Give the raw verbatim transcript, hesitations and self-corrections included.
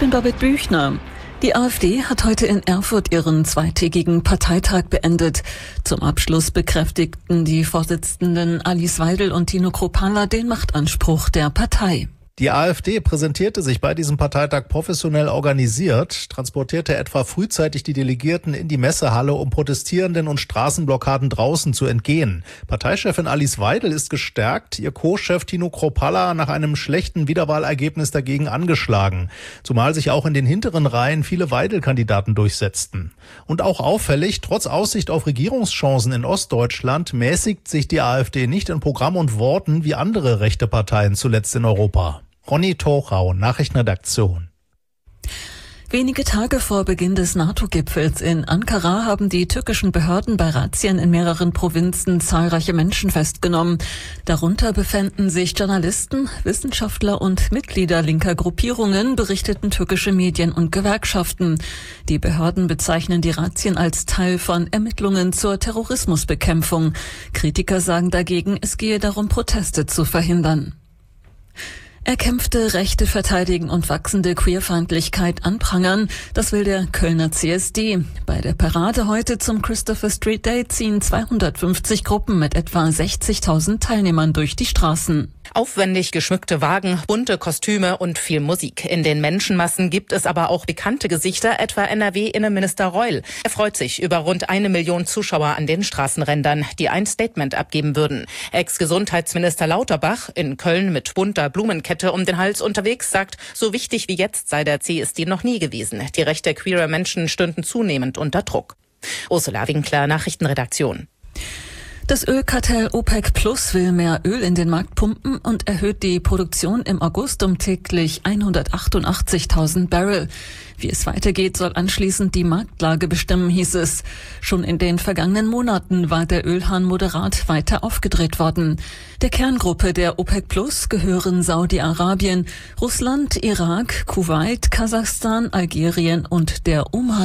bin Babette Büchner. Die AfD hat heute in Erfurt ihren zweitägigen Parteitag beendet. Zum Abschluss bekräftigten die Vorsitzenden Alice Weidel und Tino Kruppalla den Machtanspruch der Partei. Die AfD präsentierte sich bei diesem Parteitag professionell organisiert, transportierte etwa frühzeitig die Delegierten in die Messehalle, um Protestierenden und Straßenblockaden draußen zu entgehen. Parteichefin Alice Weidel ist gestärkt, ihr Co-Chef Tino Kruppalla nach einem schlechten Wiederwahlergebnis dagegen angeschlagen. Zumal sich auch in den hinteren Reihen viele Weidel-Kandidaten durchsetzten. Und auch auffällig, trotz Aussicht auf Regierungschancen in Ostdeutschland mäßigt sich die AfD nicht in Programm und Worten wie andere rechte Parteien zuletzt in Europa. Ronny Torau, Nachrichtenredaktion. Wenige Tage vor Beginn des NATO-Gipfels in Ankara haben die türkischen Behörden bei Razzien in mehreren Provinzen zahlreiche Menschen festgenommen. Darunter befänden sich Journalisten, Wissenschaftler und Mitglieder linker Gruppierungen, berichteten türkische Medien und Gewerkschaften. Die Behörden bezeichnen die Razzien als Teil von Ermittlungen zur Terrorismusbekämpfung. Kritiker sagen dagegen, es gehe darum, Proteste zu verhindern. Erkämpfte Rechte verteidigen und wachsende Queerfeindlichkeit anprangern, das will der Kölner C S D. Bei der Parade heute zum Christopher Street Day ziehen zweihundertfünfzig Gruppen mit etwa sechzigtausend Teilnehmern durch die Straßen. Aufwendig geschmückte Wagen, bunte Kostüme und viel Musik. In den Menschenmassen gibt es aber auch bekannte Gesichter, etwa N R W-Innenminister Reul. Er freut sich über rund eine Million Zuschauer an den Straßenrändern, die ein Statement abgeben würden. Ex-Gesundheitsminister Lauterbach, in Köln mit bunter Blumenkette um den Hals unterwegs, sagt, so wichtig wie jetzt sei der C S D noch nie gewesen. Die Rechte queerer Menschen stünden zunehmend unter Druck. Ursula Winkler, Nachrichtenredaktion. Das Ölkartell OPEC Plus will mehr Öl in den Markt pumpen und erhöht die Produktion im August um täglich hundertachtundachtzigtausend Barrel. Wie es weitergeht, soll anschließend die Marktlage bestimmen, hieß es. Schon in den vergangenen Monaten war der Ölhahn moderat weiter aufgedreht worden. Der Kerngruppe der OPEC Plus gehören Saudi-Arabien, Russland, Irak, Kuwait, Kasachstan, Algerien und der Oman.